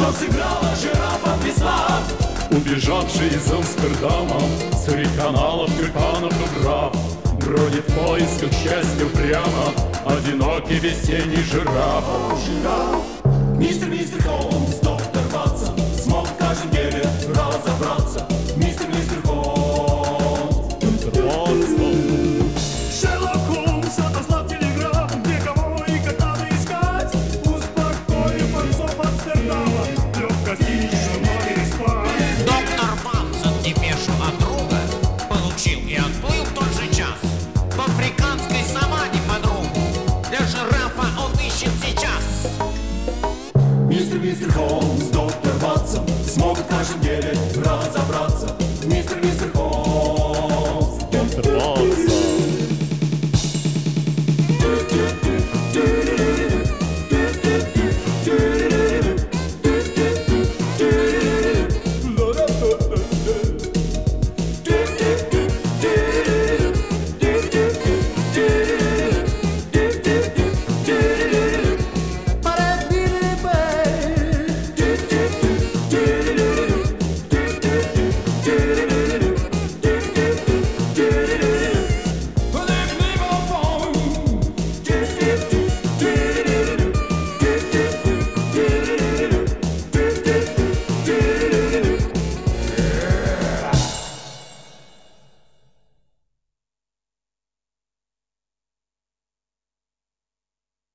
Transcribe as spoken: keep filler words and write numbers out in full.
сыграла жирафа весна. Убежавший из Амстердама среди каналов, тюльпанов, дубрав бродит в поисках счастья прямо одинокий весенний жираф. Жираф, мистер, мистер Холмс, доктор Ватсон смог в каждом деле разобраться. Мистер, мистер Холмс, доктор Ватсон. Шерлок Холмс отослал телеграф, где кого и как надо искать. Успокоив отцов Амстердама, лег как тише, но не спать. Доктор Ватсон депешу от друга получил и отплыл в тот же час. В африканской саванне подругу для жирафа он ищет сейчас. Мистер, мистер Холмс, доктор Ватсон смог в каждом деле